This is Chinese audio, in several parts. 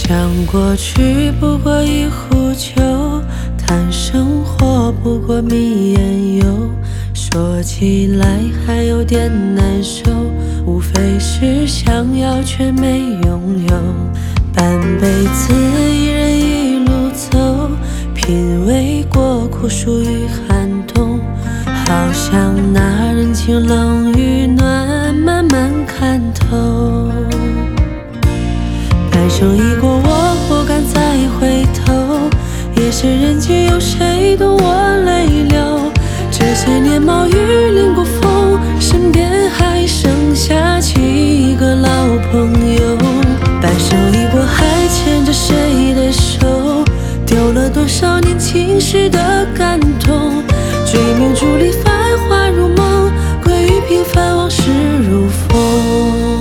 讲过去不过一壶酒，谈生活不过迷烟游。说起来还有点难受，无非是想要却没拥有。半辈子一人一路走，品味过苦暑与寒冬，好像那人情冷与暖慢慢看透。半生已过，我不敢再回头，夜深人静，有谁懂我泪流？这些年毛雨淋过风，身边还剩下几个老朋友。半生已过，还牵着谁的手？丢了多少年轻时的感动？追名逐利，繁华如梦，归于平凡，往事如风。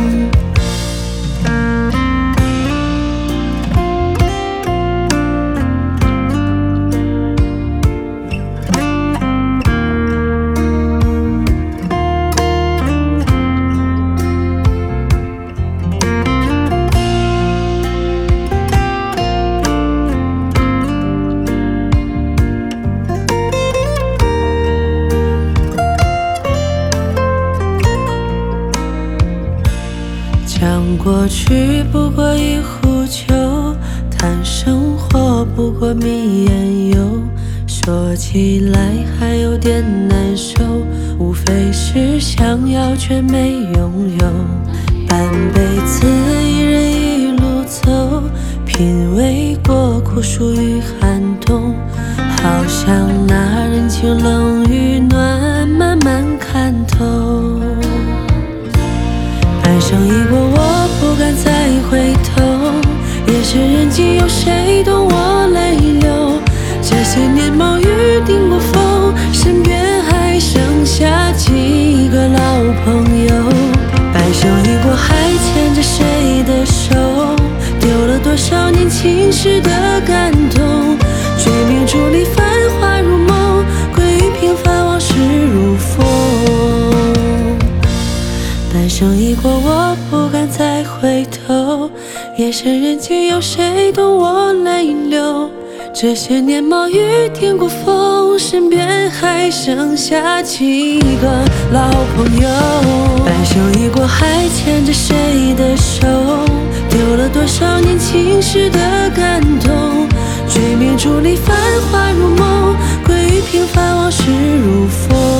讲过去不过一壶酒，谈生活不过迷烟游。说起来还有点难受，无非是想要却没拥有。半辈子一人一路走，品味过苦暑与寒冬，好像那人情冷与暖慢慢看透。半生已过，我不敢再回头，夜深人静，有谁懂我泪流？这些年毛雨顶过风，身边还剩下几个老朋友。半生已过，还牵着谁的手？丢了多少年轻时的感动？追名逐利，繁华如梦，归于平凡，往事如风。半生已过，我不敢再回头，夜深人静，有谁懂我泪流？这些年毛雨顶过风，身边还剩下几个老朋友。半生已过，还牵着谁的手？丢了多少年轻时的感动？追名逐利，繁华如梦，归于平凡，往事如风。